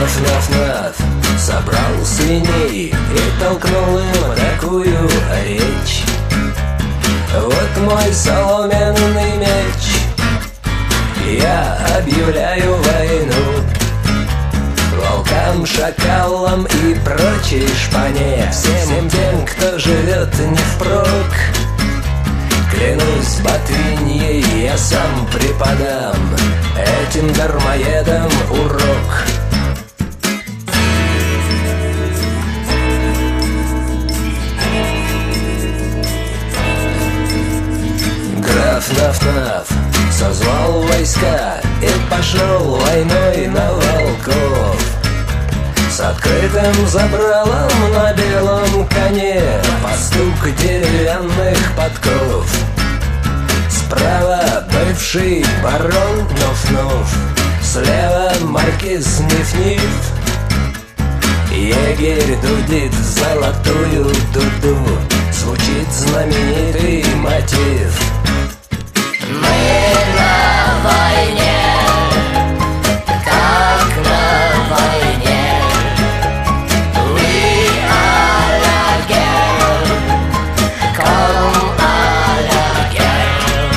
Наф-наф-наф собрал свиней и толкнул им такую речь: вот мой соломенный меч, я объявляю войну волкам, шакалам и прочей шпане, всем тем, кто живет не впрок. Клянусь ботвиньей, я сам преподам этим дармоедам урок. Граф Наф-Наф созвал войска и пошел войной на волков. С открытым забралом на белом коне, под стук деревянных подков. Справа бывший барон Нуф-Нуф, слева маркиз Ниф-Ниф. Егерь дудит золотую дуду, звучит знаменитый мотив. Мы на войне, как на войне. We are again, come again.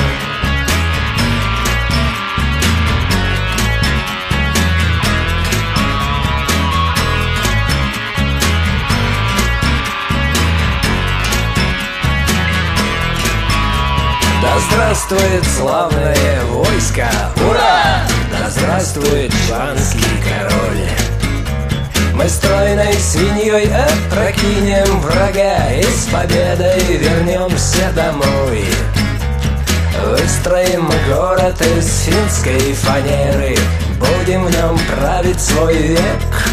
Да здравствует славное войско, ура! Да здравствует шванский король! Мы стройной свиньей опрокинем врага и с победой вернемся домой. Выстроим город из финской фанеры, будем в нем править свой век.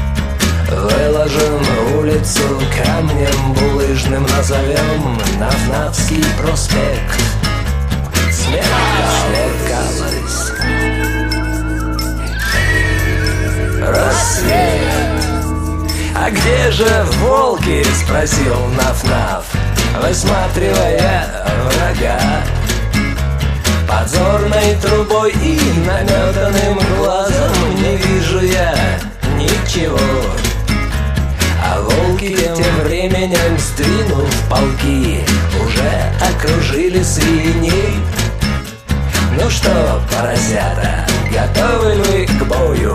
Выложим улицу камнем булыжным, назовем Наф-Нафский проспект. Смеркалось, рассвет. А где же волки? Спросил Наф-Наф, высматривая врага. Подзорной трубой и наметанным глазом не вижу я ничего. А волки тем временем, сдвинув полки, уже окружили свиней. Ну что, поросята, готовы вы к бою?